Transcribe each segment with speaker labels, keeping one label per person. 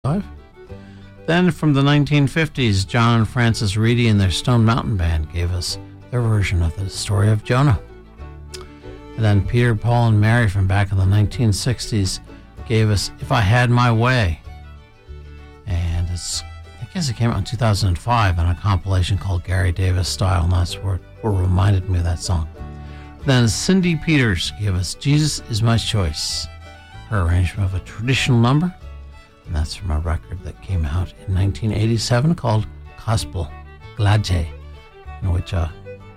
Speaker 1: Then from the 1950s, John and Francis Reedy and their Stone Mountain Band gave us their version of the story of Jonah. And then Peter, Paul, and Mary from back in the 1960s gave us If I Had My Way. And I guess it came out in 2005 on a compilation called Gary Davis Style, and that's what reminded me of that song. Then Cindy Peters gave us Jesus Is My Choice, her arrangement of a traditional number. And that's from a record that came out in 1987 called Gospel Gladje, in which a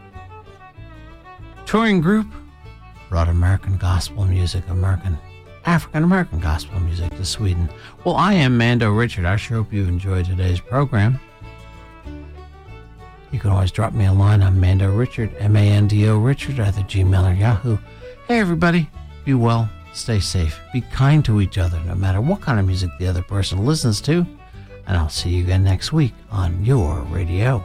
Speaker 1: touring group brought American gospel music, African-American gospel music to Sweden. Well, I am Mando Richard. I sure hope you enjoyed today's program. You can always drop me a line on Mando Richard, M-A-N-D-O Richard, either Gmail or Yahoo. Hey, everybody, be well. Stay safe. Be kind to each other, no matter what kind of music the other person listens to. And I'll see you again next week on your radio.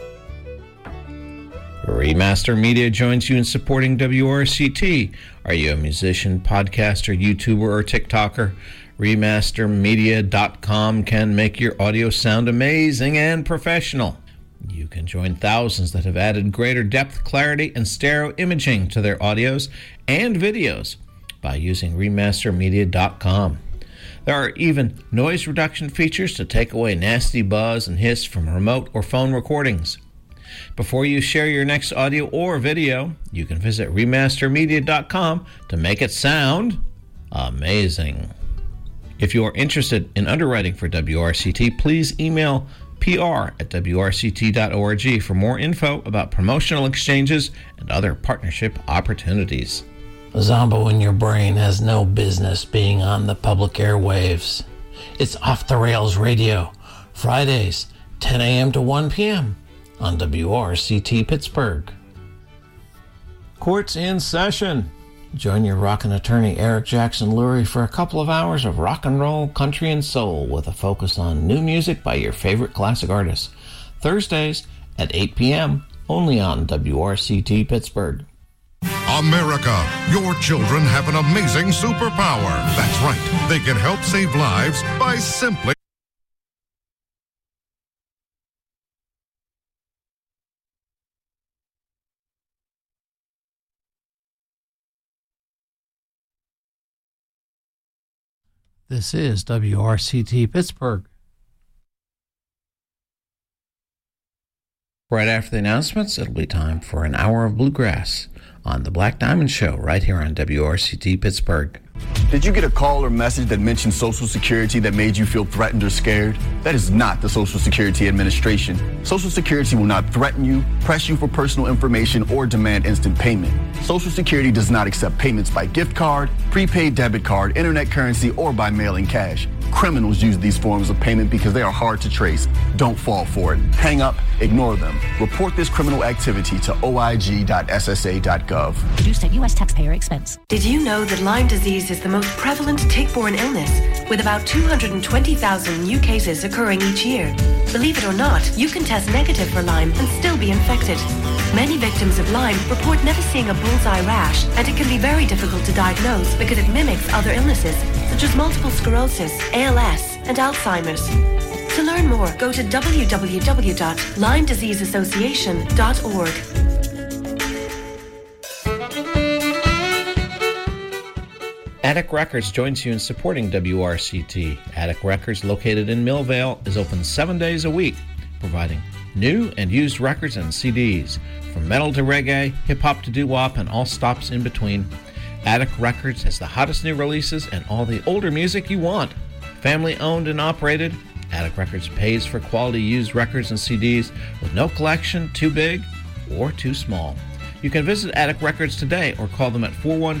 Speaker 2: Remaster Media joins you in supporting WRCT. Are you a musician, podcaster, YouTuber, or TikToker? Remastermedia.com can make your audio sound amazing and professional. You can join thousands that have added greater depth, clarity, and stereo imaging to their audios and videos by using remastermedia.com. There are even noise reduction features to take away nasty buzz and hiss from remote or phone recordings. Before you share your next audio or video, you can visit remastermedia.com to make it sound amazing. If you are interested in underwriting for WRCT, please email pr@wrct.org for more info about promotional exchanges and other partnership opportunities.
Speaker 1: Zombo in your brain has no business being on the public airwaves. It's Off the Rails Radio, Fridays, 10 a.m. to 1 p.m. on WRCT Pittsburgh. Court's in session. Join your rockin' attorney Eric Jackson Lurie for a couple of hours of rock and roll, country, and soul with a focus on new music by your favorite classic artists. Thursdays at 8 p.m. only on WRCT Pittsburgh.
Speaker 3: America, your children have an amazing superpower. That's right. They can help save lives by simply...
Speaker 1: This is WRCT Pittsburgh.
Speaker 2: Right after the announcements, it'll be time for an hour of bluegrass on the Black Diamond Show right here on WRCT Pittsburgh.
Speaker 4: Did you get a call or message that mentioned Social Security that made you feel threatened or scared? That is not the Social Security Administration. Social Security will not threaten you, press you for personal information, or demand instant payment. Social Security does not accept payments by gift card, prepaid debit card, internet currency, or by mailing cash. Criminals use these forms of payment because they are hard to trace. Don't fall for it. Hang up, ignore them. Report this criminal activity to oig.ssa.gov.
Speaker 5: Produced at U.S. taxpayer expense.
Speaker 6: Did you know that Lyme disease is the most prevalent tick-borne illness, with about 220,000 new cases occurring each year? Believe it or not, you can test negative for Lyme and still be infected. Many victims of Lyme report never seeing a bullseye rash, and it can be very difficult to diagnose because it mimics other illnesses, such as multiple sclerosis, ALS, and Alzheimer's. To learn more, go to www.LymeDiseaseAssociation.org.
Speaker 2: Attic Records joins you in supporting WRCT. Attic Records, located in Millvale, is open 7 days a week, providing new and used records and CDs. From metal to reggae, hip-hop to doo-wop, and all stops in between, Attic Records has the hottest new releases and all the older music you want. Family owned and operated, Attic Records pays for quality used records and CDs with no collection too big or too small. You can visit Attic Records today or call them at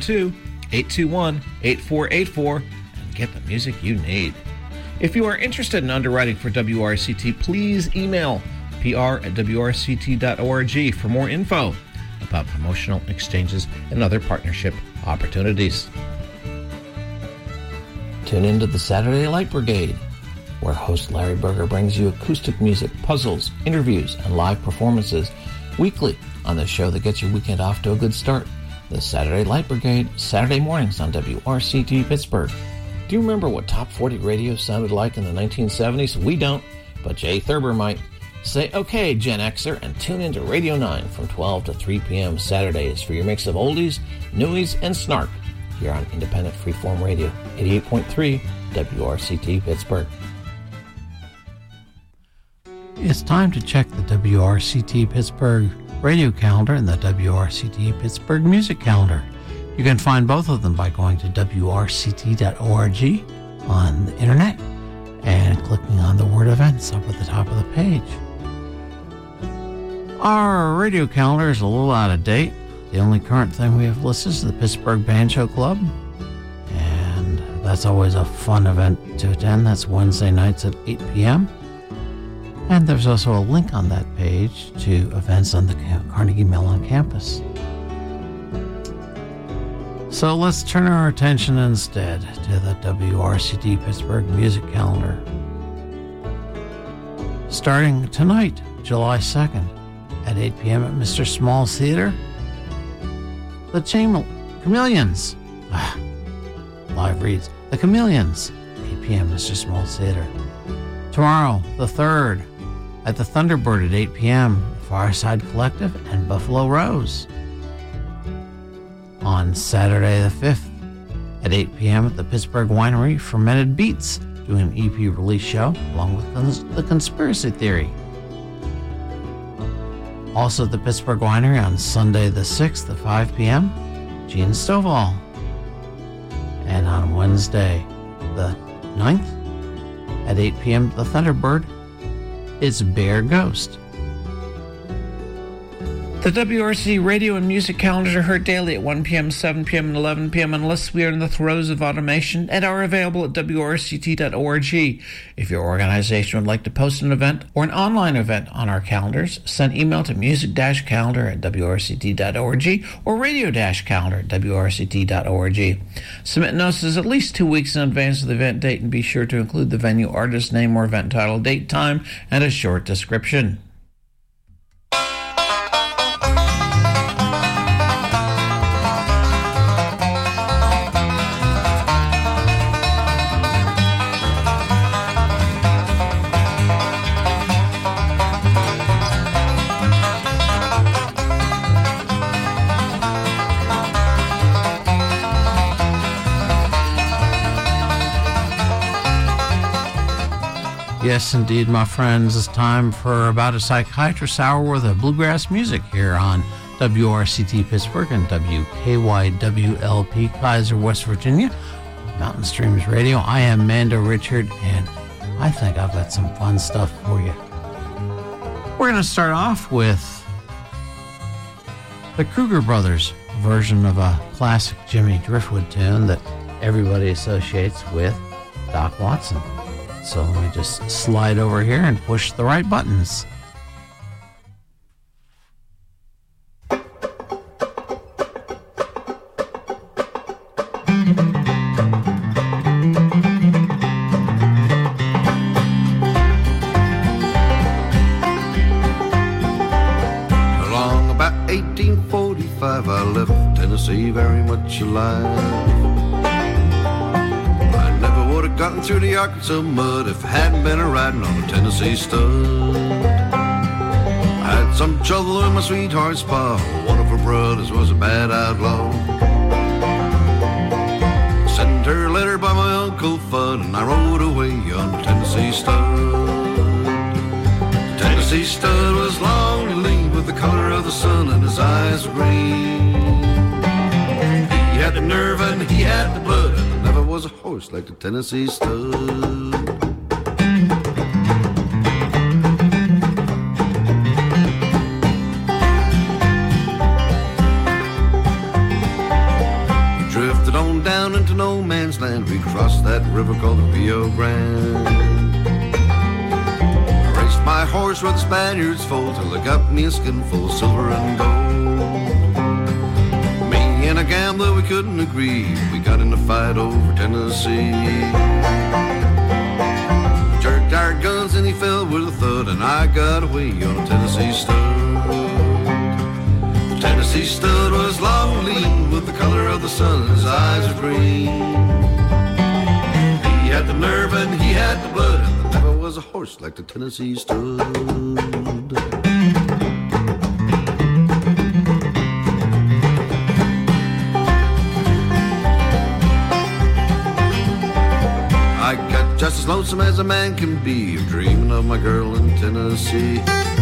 Speaker 2: 412-821-8484 and get the music you need. If you are interested in underwriting for WRCT, please email pr@wrct.org for more info about promotional exchanges and other partnership opportunities.
Speaker 1: Tune into the Saturday Light Brigade, where host Larry Berger brings you acoustic music, puzzles, interviews, and live performances weekly on the show that gets your weekend off to a good start. The Saturday Light Brigade, Saturday mornings on WRCT Pittsburgh.
Speaker 2: Do you remember what Top 40 radio sounded like in the 1970s? We don't, but Jay Thurber might. Say okay, Gen Xer, and tune into Radio 9 from 12 to 3 p.m. Saturdays for your mix of oldies, newies, and snark here on Independent Freeform Radio, 88.3 WRCT Pittsburgh.
Speaker 1: It's time to check the WRCT Pittsburgh radio calendar and the WRCT Pittsburgh music calendar. You can find both of them by going to WRCT.org on the internet and clicking on the word events up at the top of the page. Our radio calendar is a little out of date. The only current thing we have listed is the Pittsburgh Banjo Club, and that's always a fun event to attend. That's Wednesday nights at 8 p.m. And there's also a link on that page to events on the Carnegie Mellon campus. So let's turn our attention instead to the WRCT Pittsburgh music calendar. Starting tonight, July 2nd, at 8 p.m. at Mr. Small's Theater, the Chameleons. Live reads, The Chameleons, 8 p.m. Mr. Small's Theater. Tomorrow, the 3rd, at the Thunderbird at 8 p.m., the Fireside Collective and Buffalo Rose. On Saturday the 5th, at 8 p.m. at the Pittsburgh Winery, Fermented Beats, doing an EP release show along with The Conspiracy Theory. Also at the Pittsburgh Winery on Sunday the 6th at 5 p.m., Gene Stovall. And on Wednesday the 9th at 8 p.m. at the Thunderbird, it's Bear Ghost.
Speaker 2: The WRC radio and music calendars are heard daily at 1 p.m., 7 p.m., and 11 p.m. unless we are in the throes of automation, and are available at WRCT.org. If your organization would like to post an event or an online event on our calendars, send email to music-calendar@WRCT.org or radio-calendar@WRCT.org. Submit notices at least 2 weeks in advance of the event date, and be sure to include the venue, artist name, or event title, date, time, and a short description.
Speaker 1: Yes, indeed, my friends. It's time for About a Psychiatrist Hour worth of bluegrass music here on WRCT Pittsburgh and WKYWLP Kaiser, West Virginia, Mountain Streams Radio. I am Mando Richard, and I think I've got some fun stuff for you. We're going to start off with the Kruger Brothers version of a classic Jimmy Driftwood tune that everybody associates with Doc Watson. So let me just slide over here and push the right buttons.
Speaker 7: Along about 1845, I left Tennessee very much alive. Gotten through the Arkansas mud if I hadn't been a-riding on a Tennessee stud. I had some trouble with my sweetheart's pa. One of her brothers was a bad outlaw. Sent her a letter by my Uncle Fudd, and I rode away on a Tennessee stud. The Tennessee stud was long and lean with the color of the sun, and his eyes were green. He had the nerve and he had the blood, and there never was a horse like the Tennessee stud. We drifted on down into no man's land. We crossed that river called the Rio Grande. I raced my horse with the Spaniards full till I got me a skinful of silver and gold. In a gambler we couldn't agree. We got in a fight over Tennessee. Jerked our guns and he fell with a thud, and I got away on a Tennessee stud. The Tennessee stud was long and lean with the color of the sun, and his eyes were green. he had the blood, and there never was a horse like the Tennessee Stud. I got just as lonesome as a man can be, dreaming of my girl in Tennessee.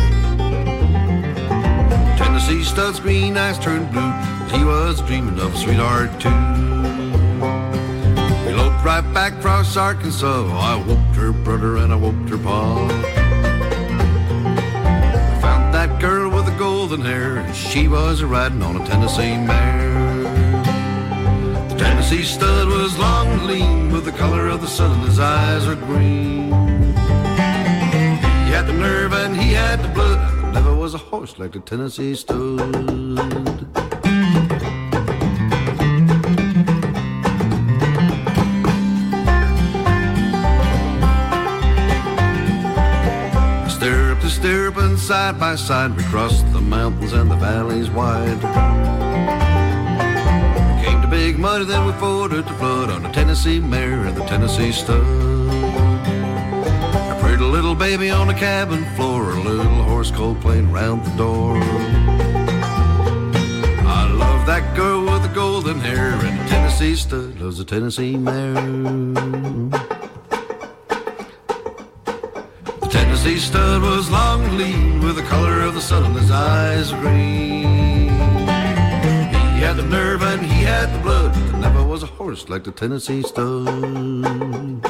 Speaker 7: Tennessee Stud's green eyes turned blue, he was dreaming of a sweetheart too. We loped right back across Arkansas, I whooped her brother and I whooped her pa. I found that girl with the golden hair, and she was riding on a Tennessee mare. The Tennessee Stud was long and lean, with the color of the sun and his eyes were green. He had the nerve and he had the blood, never was a horse like the Tennessee Stud. Stirrup to stirrup and side by side, we crossed the mountains and the valleys wide. Came to Big Muddy, then we forded the flood on the Tennessee mare and the Tennessee Stud. A pretty little baby on the cabin floor, a little horse colt playing round the door. I love that girl with the golden hair, and the Tennessee Stud loves the Tennessee mare. The Tennessee Stud was long and lean, with the color of the sun and his eyes were green. He had the nerve and he had the blood, there never was a horse like the Tennessee Stud.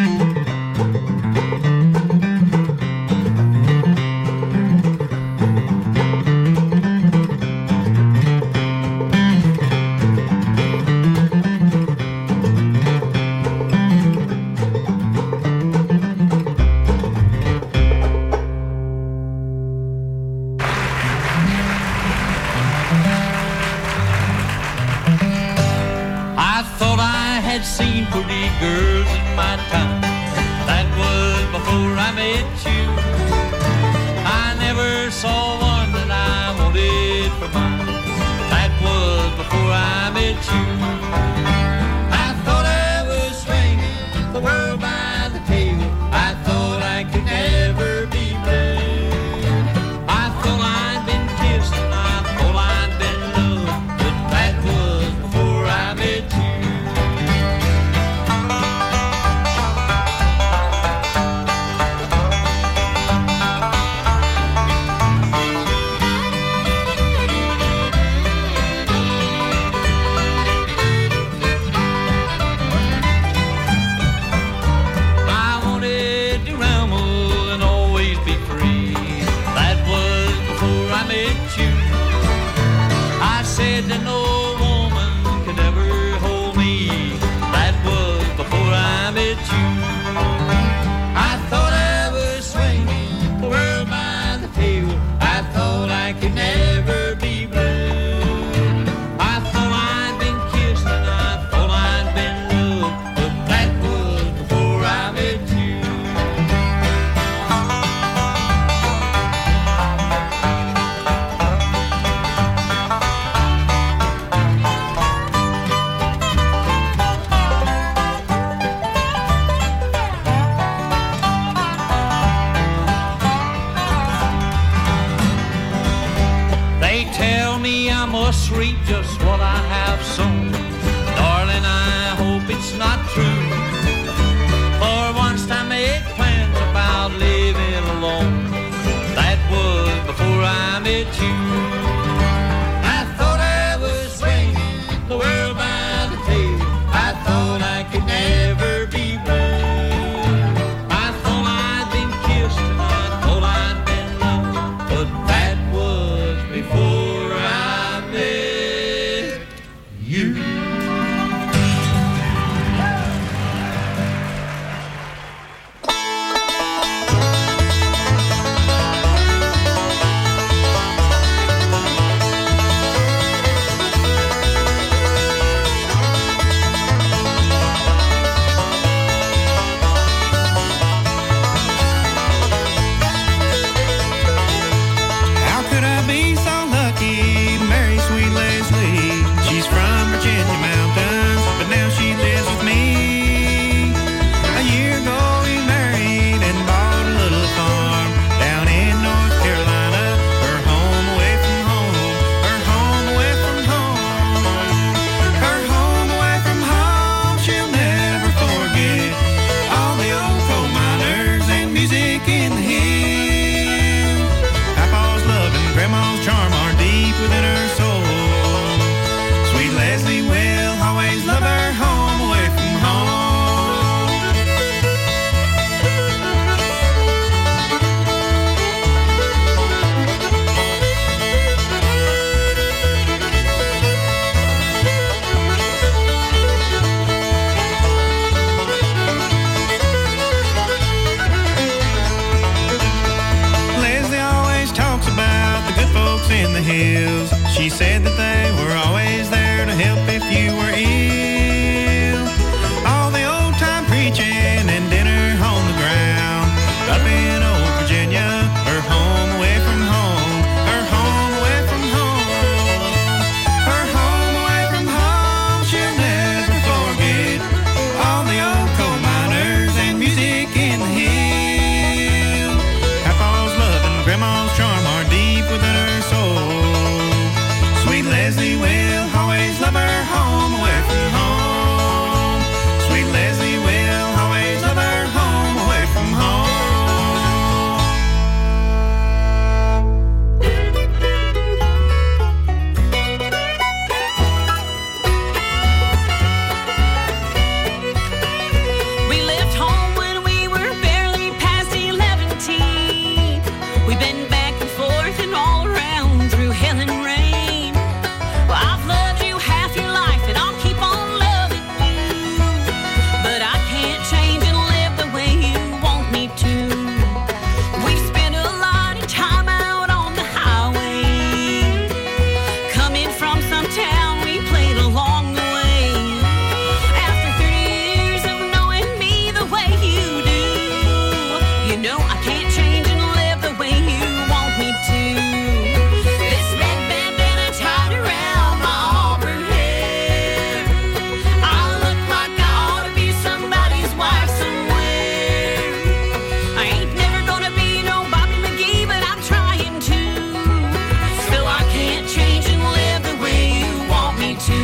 Speaker 8: Seen pretty girls in my time, that was before I met you. I never saw one that I wanted for mine, that was before I met you. I thought I was swinging the world by the tail, I thought I could never be bled. I thought I'd been kissed and I thought I'd been loved, but that was before I met you. Said that no woman could ever hold me, that was before I met you. I thought I was swinging the world by the tail, I thought I could never be bled. I thought I'd been kissed and I thought I'd been loved, but that was before I met you. I must reap just what I have sown. Darling, I hope it's not true. For once I made plans about living alone, that was before I met you. I thought I was swinging the world by the tail, I thought I could never be bled. I thought I'd been kissed and I thought I'd been loved, but that was before I met you.
Speaker 9: hills. She said that they were always there to help if you were ill. All the old time preaching and dinner on the ground. Up in old Virginia, her home away from home. Her home away from home. Her home away from home. She'll never forget all the old coal miners and music in the hill. Papa's love and Grandma's charm are deep within her soul. Sweet Leslie will always love her home away from home. Sweet Leslie will always love her home away from home.
Speaker 10: We left home when we were barely past 11. We've been back and forth and all around through hell and rain. Well, I've loved you half your life and I'll keep on loving you. But I can't change and live the way you want me to. We've spent a lot of time out on the highway. Coming from some town we played along the way. After 30 years of knowing me the way you do, you know I can't change and live the way you want me to. This red bandana tied around my auburn hair, I look like I ought to be somebody's wife somewhere. I ain't never gonna be no Bobby McGee, but I'm trying to. So I can't change and live the way you want me to.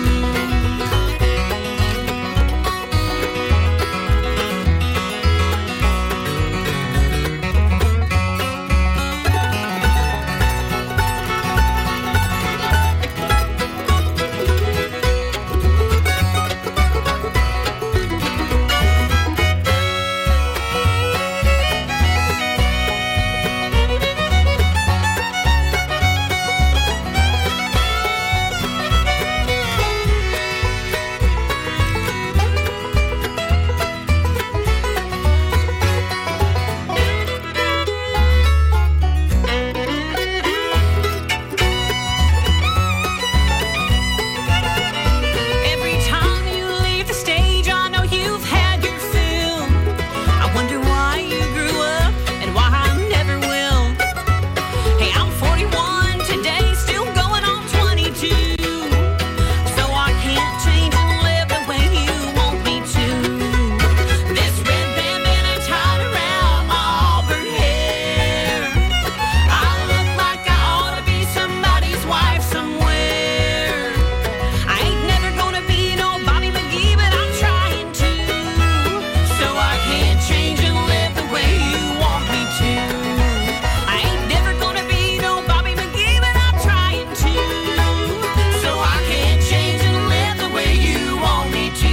Speaker 10: Every time you leave the stage, I know you've had your fill. I wonder why you grew up and why I never will. Hey, I'm 41 today, still going on 22. So I can't change and live the way you want me to. This red bandana tied around my auburn hair, I look like I ought to be somebody's wife somewhere. I ain't never gonna be no Bobby McGee, but I'm trying to. So I can't change and live the way you want me to. I ain't never gonna be no Bobby McGee, but I'm trying to. So I can't change and live the way you want me to.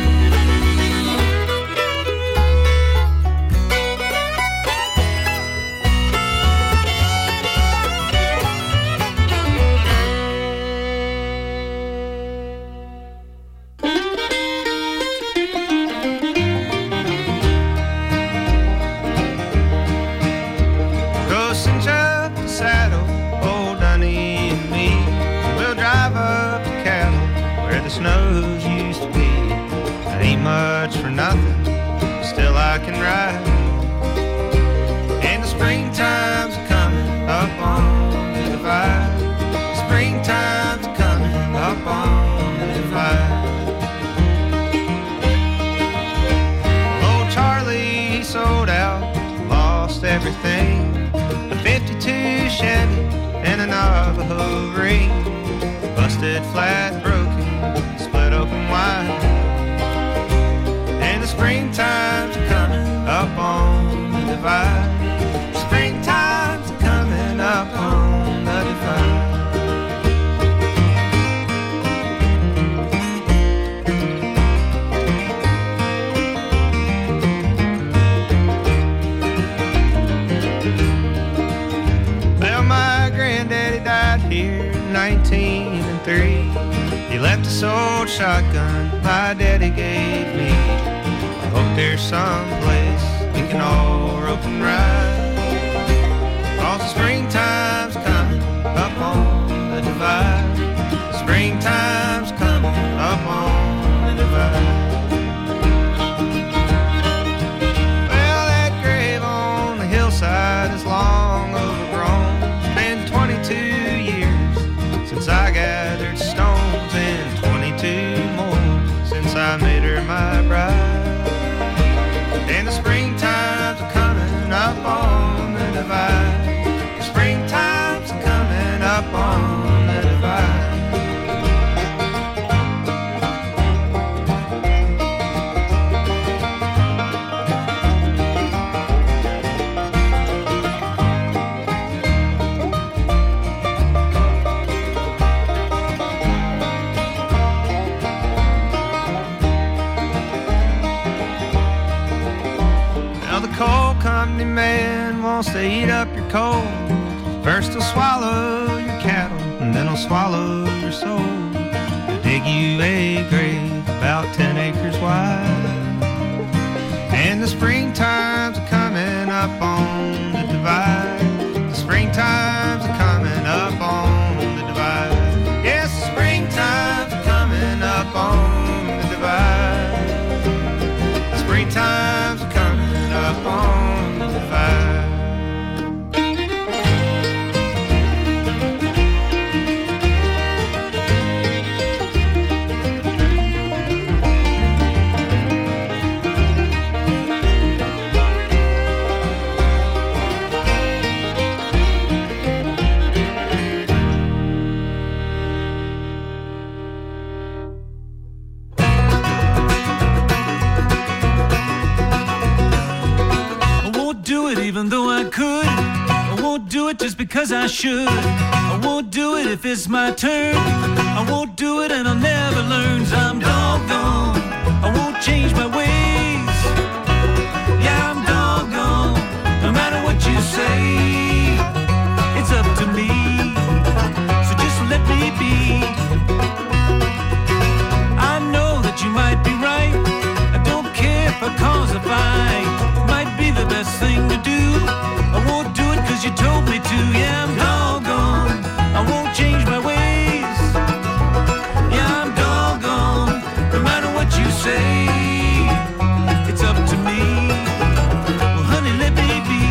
Speaker 9: Go cinch up the saddle, old Dunny and me. We'll drive up to cattle where the snows used to be. That ain't much for nothing, still I can ride. And the springtime's coming up on the divide. Springtime's coming up on the divide. Old Charlie, he sold out, lost everything. A 52 Chevy and a Navajo ring. Busted flat, broken, split open wide. And the springtime's coming up on the divide. Springtime's coming up on the divide. Well, my granddaddy died here in 1903. He left this old shotgun my daddy gave me. I hope there's some place we can all rope and ride. 'Cause the springtime's coming up on omni-man wants to eat up your coal. First he'll swallow your cattle, and then he'll swallow your soul. He'll dig you a grave about 10 acres wide. And the springtimes are coming up on the divide. The springtimes are coming up on the divide. Yes, the springtimes are coming up on the divide. The springtimes are coming up on the divide. Even though I could, I won't do it just because I should. I won't do it if it's my turn. I won't do it and I'll never learn. 'Cause I'm doggone, I won't change my ways. Yeah, I'm doggone, no matter what you say. It's up to me, so just let me be. I know that you might be right. I don't care if I cause a fight. Might be the best thing to do. I won't do it 'cause you told me to. Yeah, I'm doggone, I won't change my ways. Yeah, I'm doggone, no matter what you say. It's up to me. Well, honey, let me be.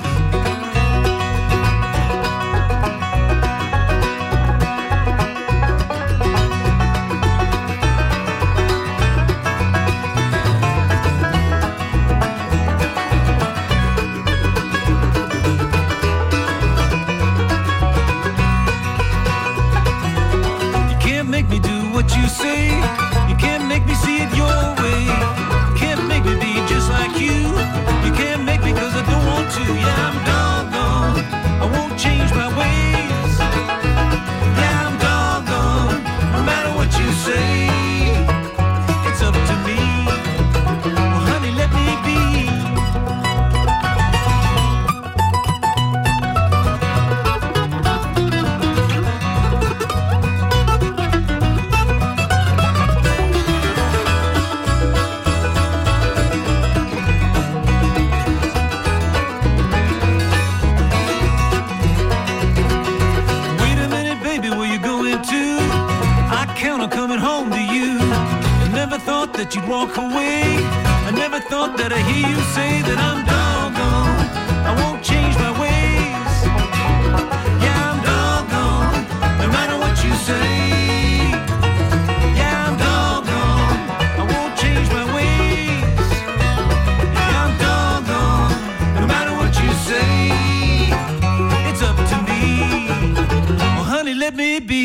Speaker 9: What you say, you can't make me see it your way. You can't make me be just like you. You can't make me 'cause I don't want to. Yeah, I'm doggone, I won't change my ways. Yeah, I'm doggone, no matter what you say. It's up to me. Well, honey, let me be. That you'd walk away. I never thought that I'd hear you say that I'm doggone, I won't change my ways. Yeah, I'm doggone, no matter what you say. Yeah, I'm doggone, I won't change my ways. Yeah, I'm doggone, no matter what you say. It's up to me. Well, honey, let me be.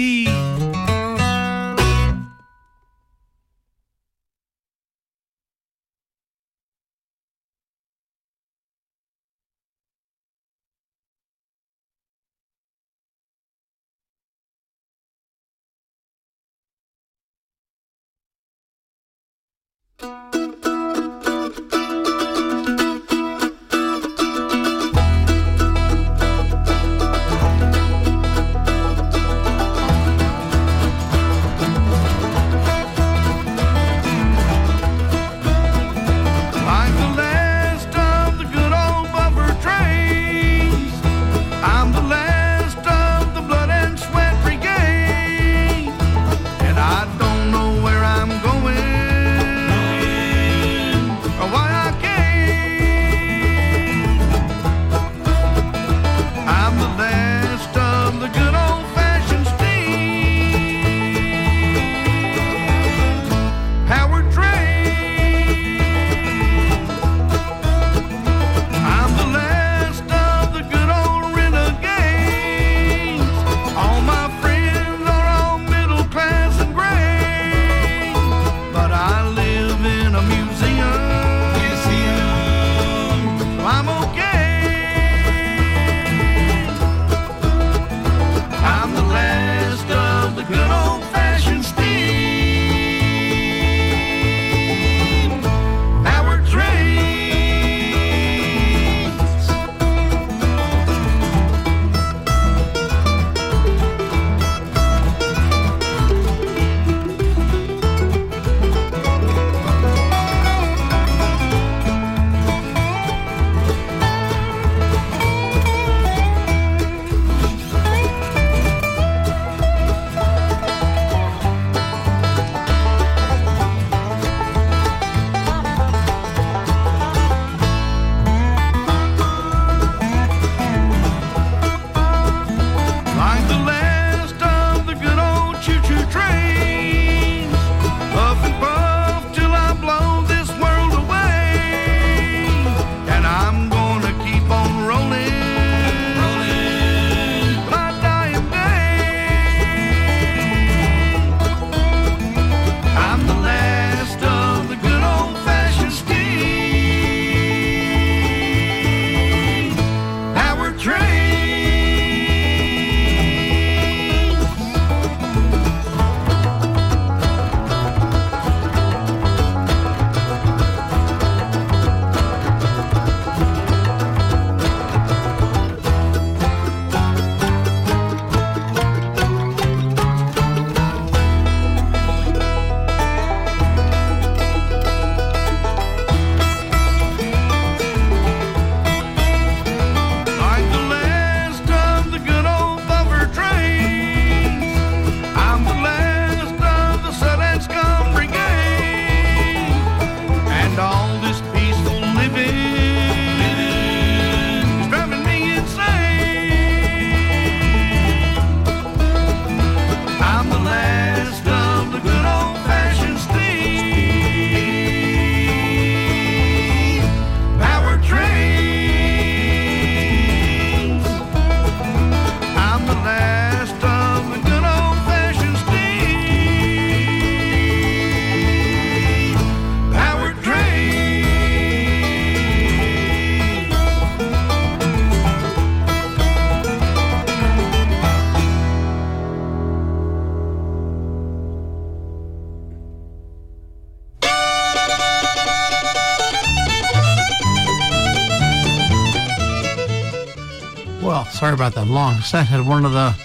Speaker 1: Well, sorry about that long set. Had one of the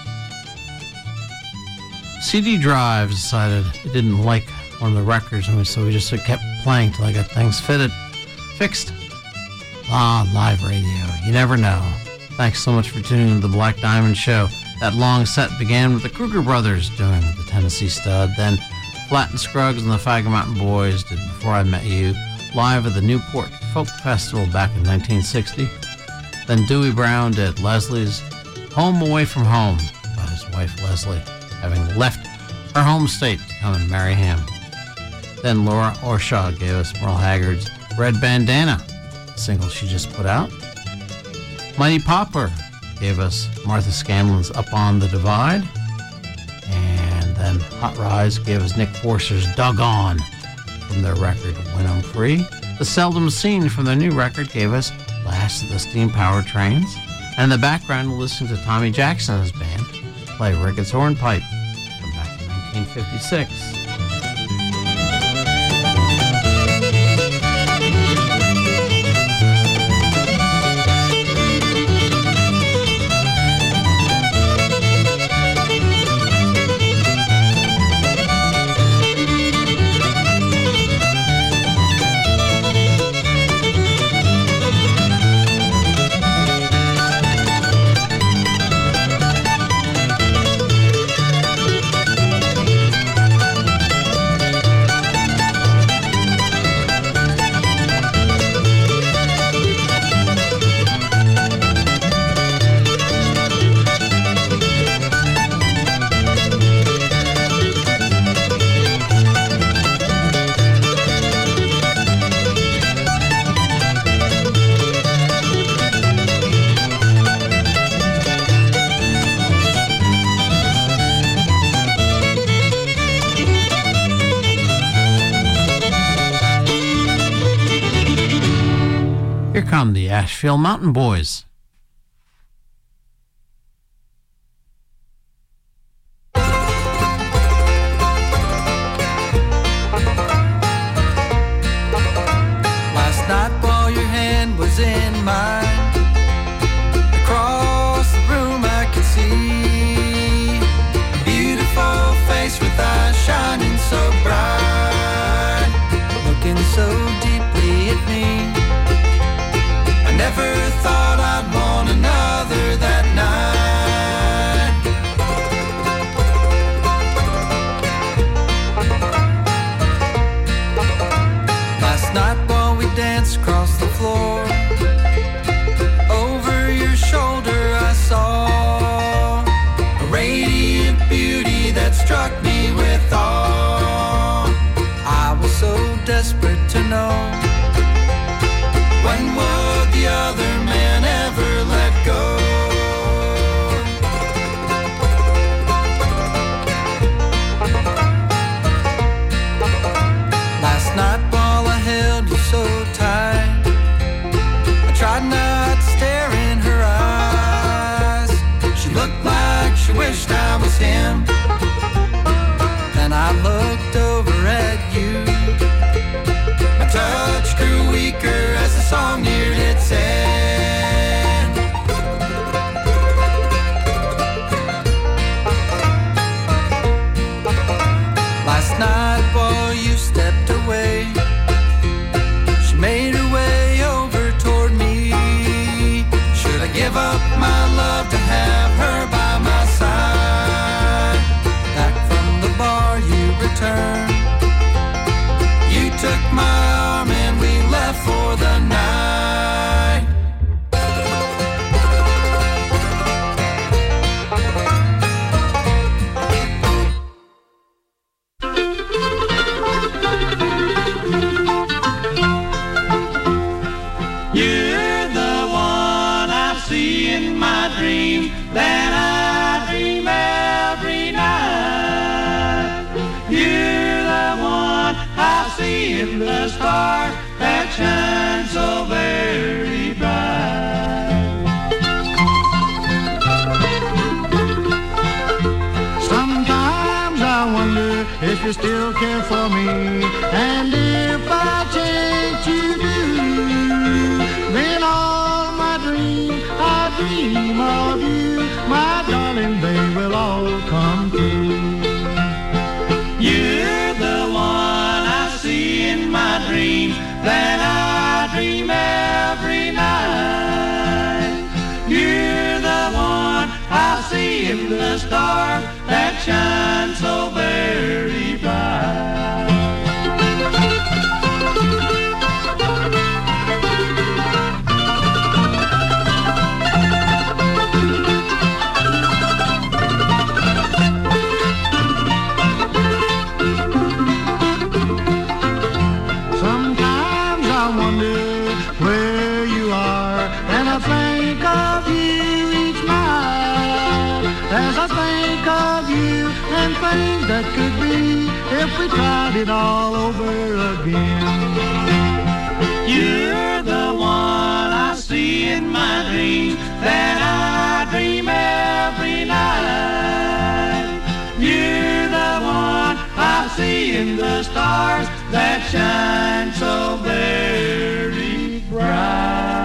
Speaker 1: CD drives decided it didn't like one of the records, and so we just kept playing till I got things fixed. Live radio. You never know. Thanks so much for tuning in to the Black Diamond Show. That long set began with the Kruger Brothers doing the Tennessee Stud, then Flatt and Scruggs and the Fagger Mountain Boys did Before I Met You, live at the Newport Folk Festival back in 1960. Then Dewey Brown did Leslie's Home Away from Home about his wife Leslie having left her home state to come and marry him. Then Laura Orshaw gave us Merle Haggard's Red Bandana, the single she just put out. Mighty Popper gave us Martha Scanlon's Up on the Divide. And then Hot Rise gave us Nick Forster's Doggone from their record When I'm Free. The Seldom Seen from their new record gave us Last of the Steam Power Trains. And in the background, we'll listen to Tommy Jackson and his band play Ricketts Hornpipe from back in 1956. Here come the Asheville Mountain Boys.
Speaker 11: Last night while your hand was in mine, across the room I could see a beautiful face with eyes shining so bright, looking so deeply at me. Never thought I'd want another that night. Last night while we danced across the floor, over your shoulder I saw a radiant beauty that struck me with awe. I was so desperate to know, when would the other man ever let go? Last night while I held you so tight, I tried not to stare in her eyes. She looked like she wished I was him. Then I looked over at you. My touch grew weaker as the song neared its end. Last night while you stepped away, she made her way over toward me. Should I give up my love to have her by my side? Back from the bar you returned, you took my arm and we left for the night.
Speaker 8: You're the one I see in my dream, that I dream every night. You're the one I see in the star that shines so very bright.
Speaker 12: Sometimes I wonder if you still care for me, and if I change you do, then all my dreams I dream
Speaker 8: the stars that shine so very bright.
Speaker 12: Sometimes I wonder where you are, and I think of you each night. As I think of you and things that could be if we tried it all over again.
Speaker 8: You're the one I see in my dreams, that I dream every night. You're the one I see in the stars that shine so very bright.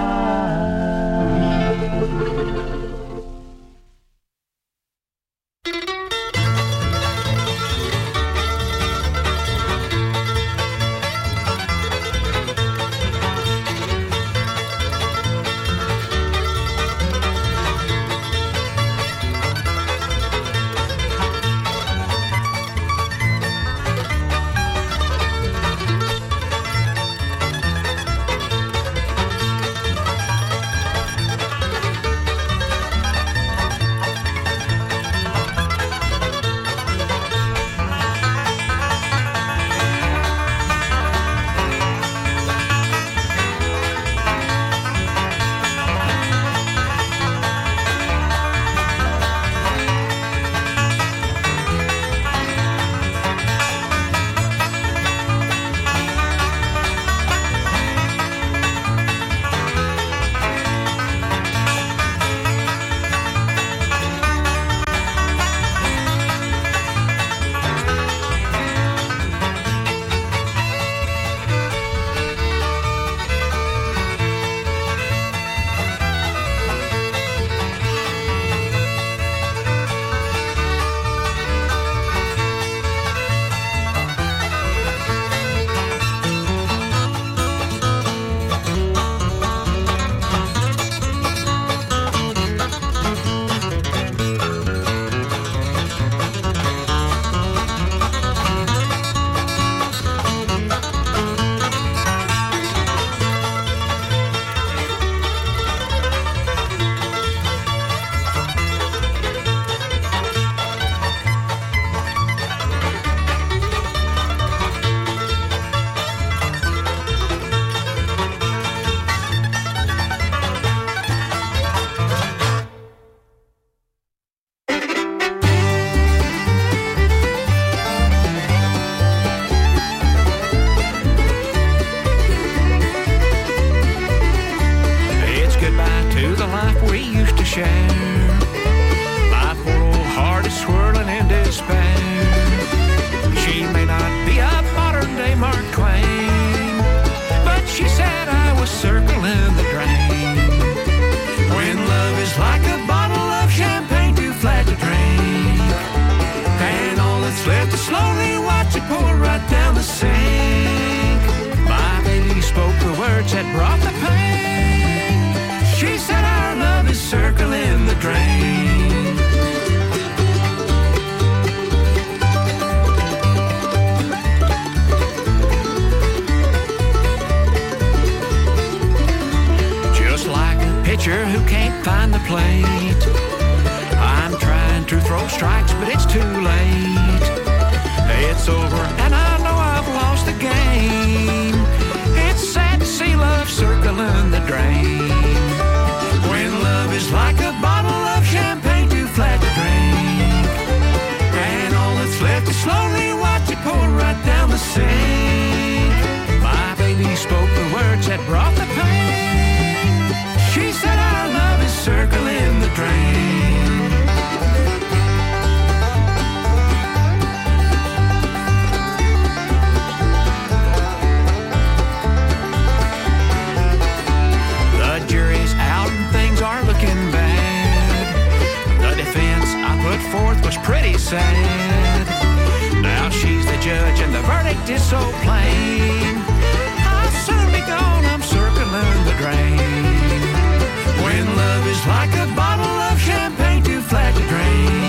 Speaker 13: sad. Now she's the judge and the verdict is so plain. I'll soon be gone, I'm circling the drain. When love is like a bottle of champagne too flat to drain.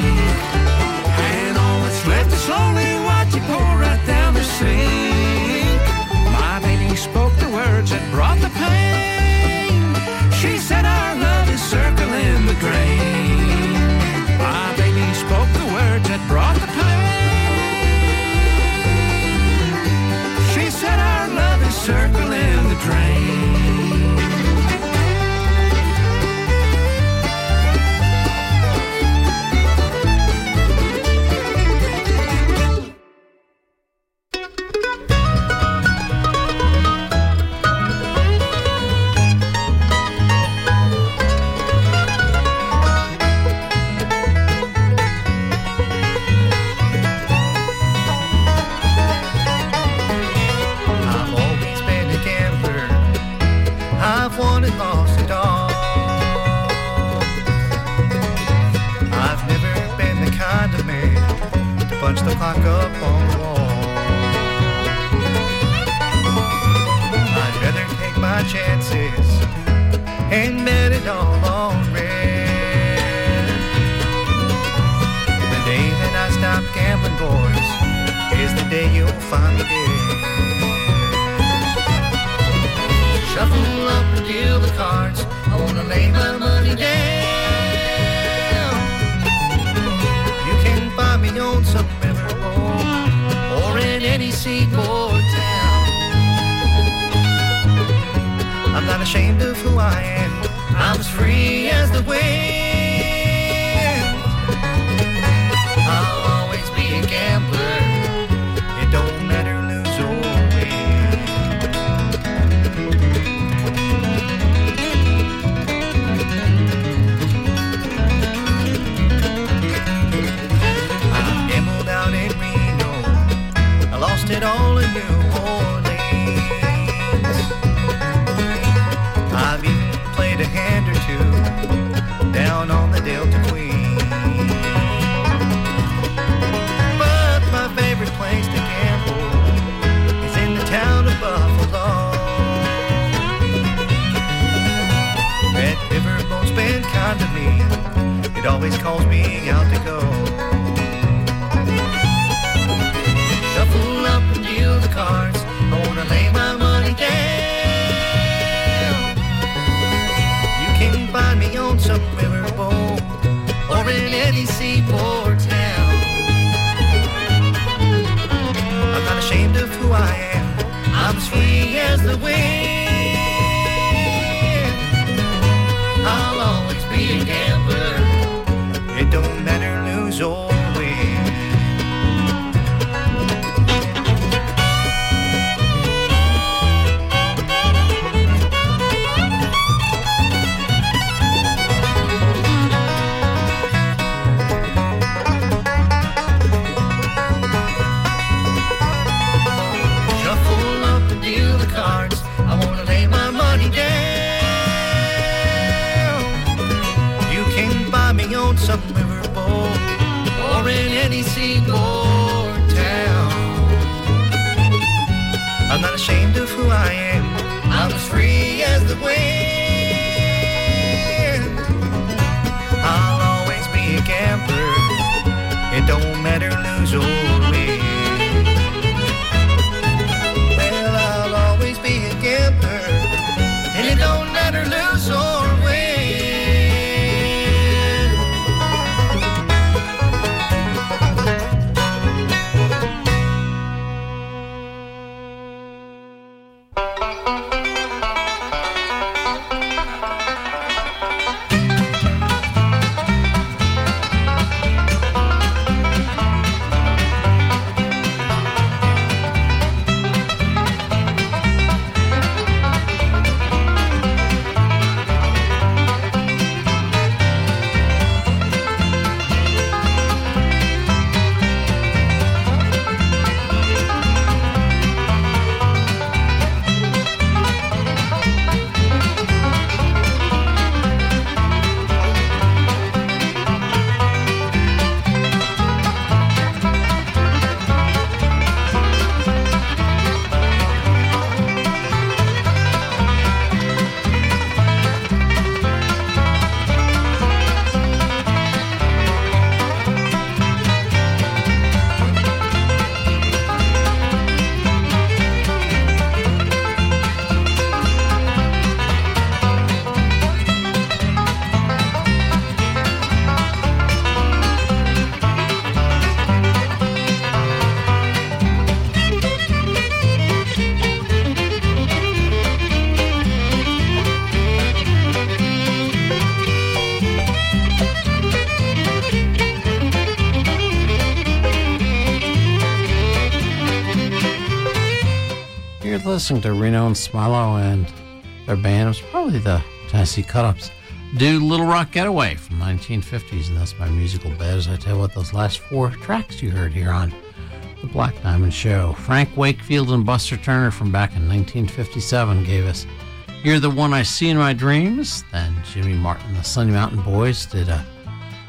Speaker 9: punch the clock up on the wall. I'd rather take my chances and bet it all on red. The day that I stop gambling, boys, is the day you'll find me dead. Shuffle up and deal the cards. I wanna lay my money down. You can find me on some riverboat or in any seaport town. I'm not ashamed of who I am. I'm as free as the wind. I'll always be a gambler. It don't matter lose or win. I gambled out in Reno. I lost it all in New Orleans. I've even played a hand or two down on the Delta Queen. But my favorite place to gamble is in the town of Buffalo. That riverboat's been kind to me. It always calls me out to go. Shuffle up and deal the cards. I wanna lay my money down. You can find me on some riverboat or in any seaport town. I'm not ashamed of who I am. I'm as free as the wind. I'll always be a gambler. It don't matter lose or win. Shuffle up and deal the cards. I wanna lay my money down. You can find me on some riverboat or in any seaport town. I'm not ashamed of who I am. I'm as free as the wind. I'll always be a gambler. It don't matter lose or win. Well, I'll always be a gambler, and it don't matter lose or win.
Speaker 1: You're listening to Reno and Smilo, and their band was probably the Tennessee Cut-Ups. Do Little Rock Getaway from 1950s, and that's my musical bed. As I tell you what, those last four tracks you heard here on The Black Diamond Show. Frank Wakefield and Buster Turner from back in 1957 gave us You're the One I See in My Dreams. Then Jimmy Martin, the Sunny Mountain Boys, did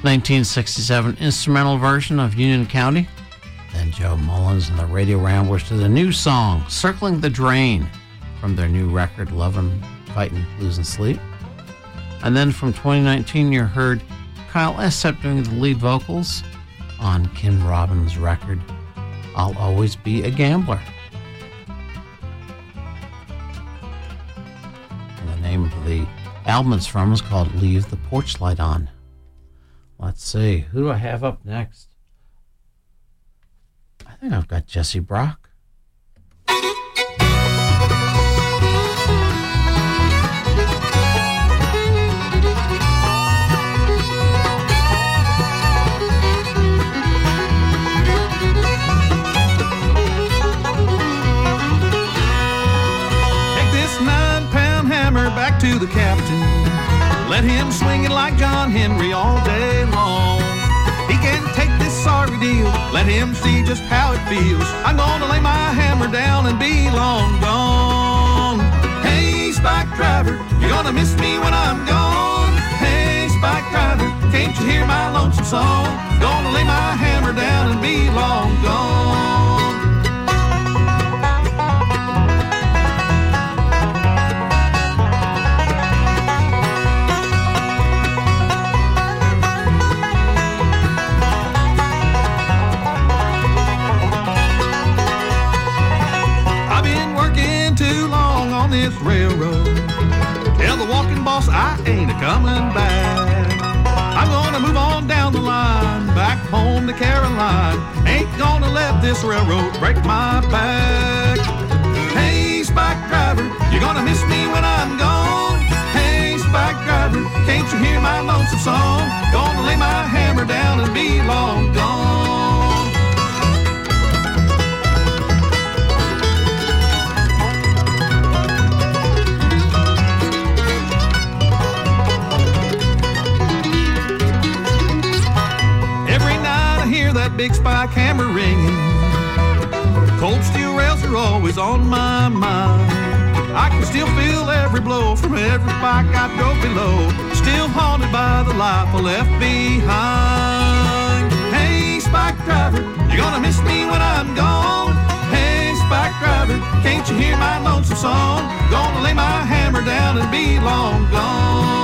Speaker 1: 1967 instrumental version of Union County. Then Joe Mullins and the Radio Ramblers did a new song, Circling the Drain, from their new record, Lovin', Fightin', Losing Sleep. And then from 2019, you heard Kyle Essep doing the lead vocals on Kim Robbins' record, I'll Always Be a Gambler. And the name of the album it's from is called Leave the Porch Light On. Let's see, who do I have up next? I think I've got Jesse Brock.
Speaker 13: Back to the captain. Let him swing it like John Henry all day long. He can't take this sorry deal. Let him see just how it feels. I'm gonna lay my hammer down and be long gone. Hey, spike driver, you're gonna miss me when I'm gone. Hey, spike driver, can't you hear my lonesome song? Gonna lay my hammer down and be long gone. This railroad, tell the walking boss I ain't a-coming back. I'm gonna move on down the line, back home to Caroline. Ain't gonna let this railroad break my back. Hey, spike driver, you're gonna miss me when I'm gone. Hey, spike driver, can't you hear my lonesome song? Gonna lay my hammer down and be long gone. Big spike hammer ringing. Cold steel rails are always on my mind. I can still feel every blow from every spike I drove below. Still haunted by the life I left behind. Hey, spike driver, you're gonna miss me when I'm gone. Hey, spike driver, can't you hear my lonesome song? Gonna lay my hammer down and be long gone.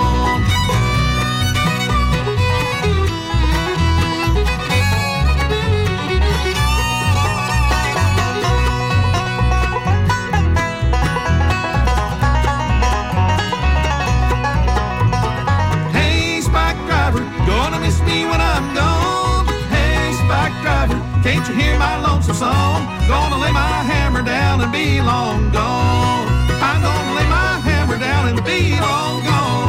Speaker 13: When I'm gone, hey, spike driver, can't you hear my lonesome song? Gonna lay my hammer down and be long gone. I'm gonna lay my hammer down and be long gone.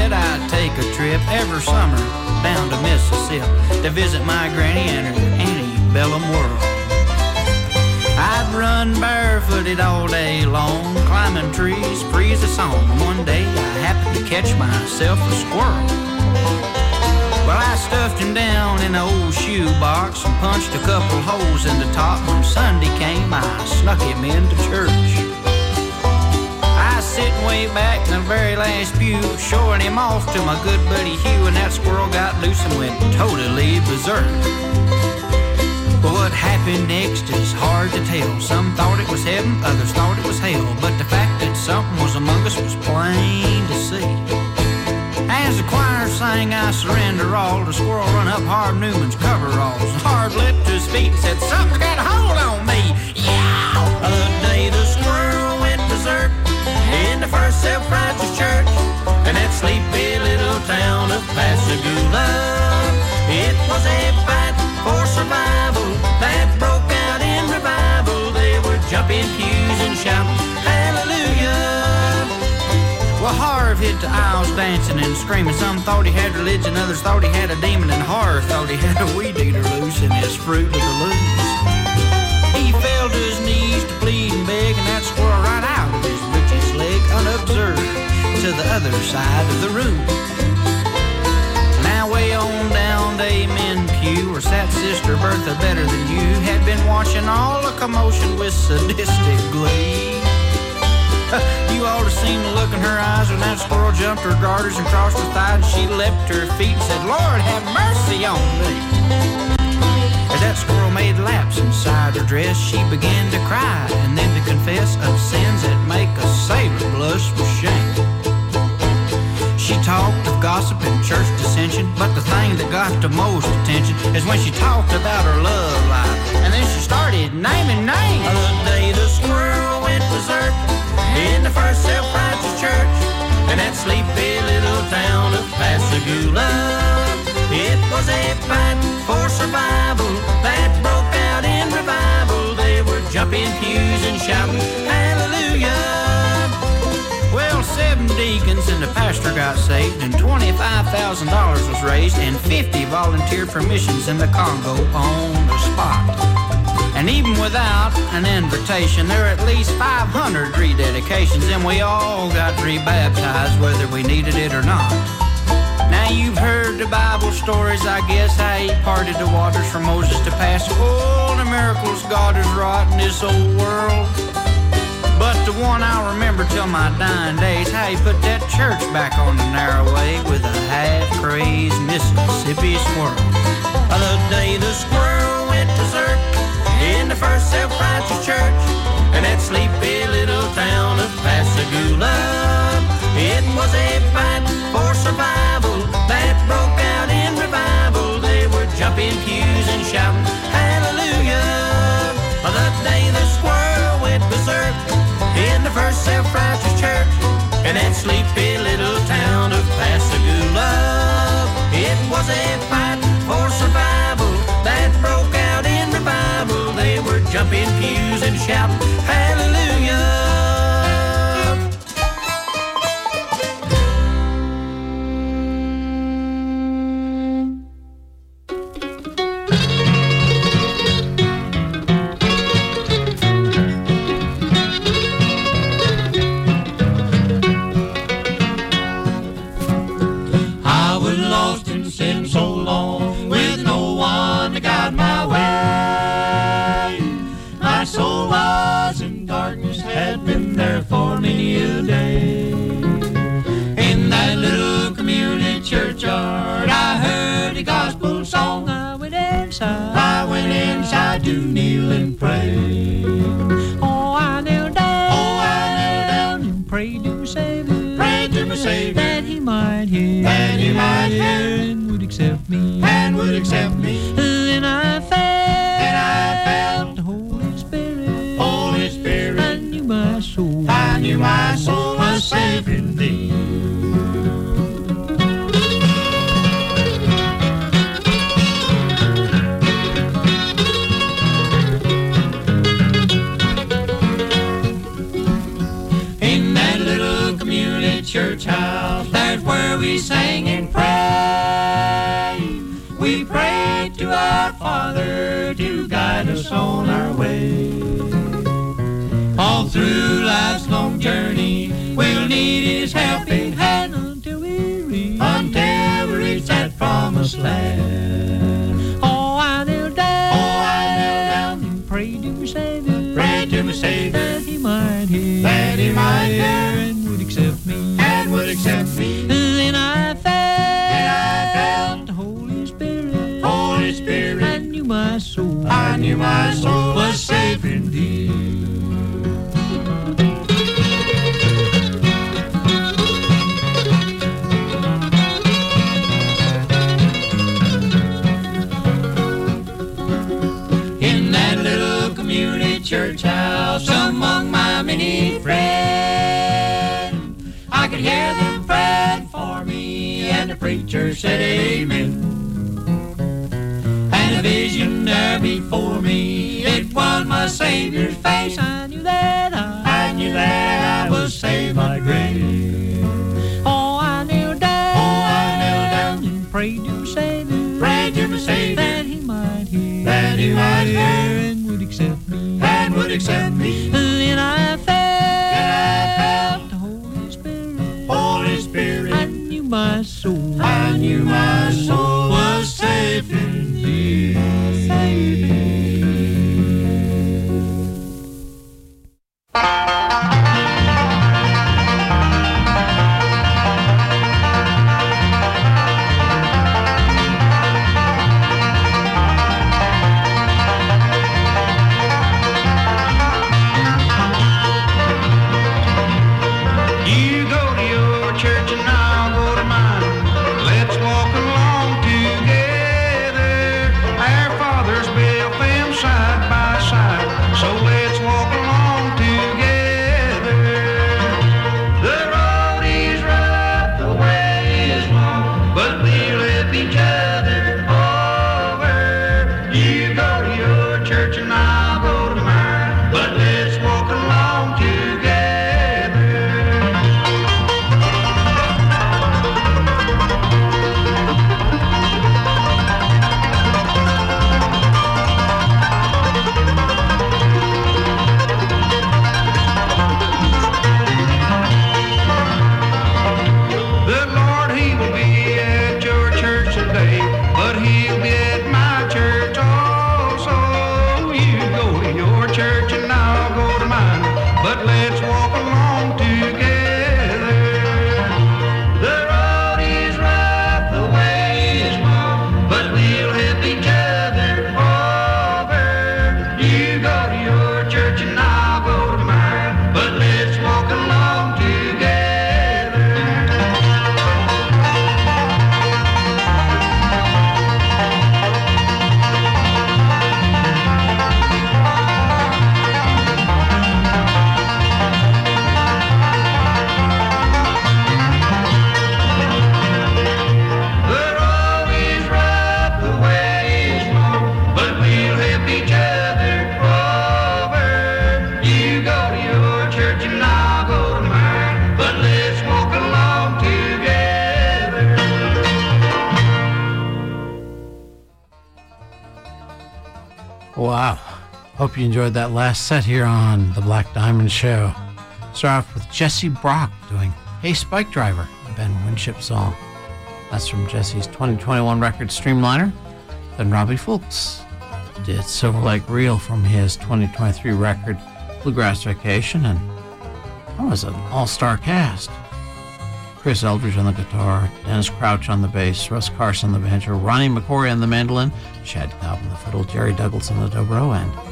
Speaker 11: said I'd take a trip every summer down to Mississippi to visit my granny and her antebellum world. I'd run barefooted all day long, climbing trees, breeze a song. One day I happened to catch myself a squirrel. Well, I stuffed him down in an old shoebox and punched a couple holes in the top. When Sunday came, I snuck him into church. I was sitting way back in the very last pew, showing him off to my good buddy Hugh, and that squirrel got loose and went totally berserk. But what happened next is hard to tell. Some thought it was heaven, others thought it was hell. But the fact that something was among us was plain to see. As the choir sang, I surrender all, the squirrel run up Harv Newman's coveralls. Harv leapt to his feet and said, "Something's got a hold on me." Yeah! The day the squirrel went berserk in the first self-righteous church in that sleepy little town of Pascagoula. It was a fight for survival that broke out in revival. They were jumping pews and shouting, "Hallelujah!" Well, Harv hit the aisles dancing and screaming. Some thought he had religion, others thought he had a demon, and Harv thought he had a weed eater loose in his Fruit of the Looms. He fell to his knees to plead and beg, and that squirrel right out of his britches leg, unobserved, to the other side of the room. Now way on down the amen pew, where sat Sister Bertha Better Than You, had been watching all the commotion with sadistic glee. You ought to seen the look in her eyes when that squirrel jumped her garters and crossed her thighs. She leapt to her feet and said, "Lord, have mercy on me." As that squirrel made laps inside her dress, she began to cry and then to confess of sins that make a sailor blush with shame. She talked of gossip and church dissension, but the thing that got the most attention is when she talked about her love life, and then she started naming names. The day the squirrel went berserk in the first self-righteous church in that sleepy little town of Pascagoula. It was a fight for survival that broke out in revival. They were jumping pews and shouting, "Hallelujah!" Well, 7 deacons and the pastor got saved, and $25,000 was raised, and 50 volunteered for missions in the Congo on the spot. And even without an invitation, there are at least 500 rededications, and we all got rebaptized whether we needed it or not. Now you've heard the Bible stories, I guess, how he parted the waters for Moses to pass. Oh, the miracles God has wrought in this old world. But the one I'll remember till my dying days, how he put that church back on the narrow way with a half-crazed Mississippi squirrel. The day the squirrel went berserk in the first self-righteous church in that sleepy little town of Pascagoula. It was a fight for survival that broke out in revival. They were jumping pews and shouting, "Hallelujah!" The day the squirrel went berserk in the first self-righteous church in that sleepy little town of Pascagoula. It was a fight for survival that broke out in revival. They were jumping pews and shouting, "Hallelujah!"
Speaker 8: I went inside to kneel and pray. Oh, I knelt down and prayed to my Savior, that He might hear, and would accept me, Then I felt the Holy Spirit, I knew my soul was safe in Thee. church house, there's where we sang and prayed. We prayed to our Father to guide us on our way. All through life's long journey, we'll need His helping hand until we reach that promised land. Oh, I kneel down and pray to my Savior, that He might hear, and would accept me, Then I felt the Holy Spirit, I knew my soul, was safe indeed. Church house among my many friends, I could hear them praying for me, and the preacher said amen. And a vision there before me, it was my Savior's face. I knew that I was saved by grace. Oh, I knelt down and prayed to my Savior, that He might hear, and would accept me. Then I felt the Holy Spirit, I knew my soul, was safe indeed.
Speaker 1: Wow. Hope you enjoyed that last set here on The Black Diamond Show. Start off with Jesse Brock doing Hey Spike Driver, a Ben Winship song. That's from Jesse's 2021 record Streamliner. Then Robbie Fulks did Silver Lake Reel from his 2023 record Bluegrass Vacation, and that was an all-star cast. Chris Eldridge on the guitar, Dennis Crouch on the bass, Russ Carson on the banjo, Ronnie McCory on the mandolin, Chad Cobb on the fiddle, Jerry Douglas on the dobro, and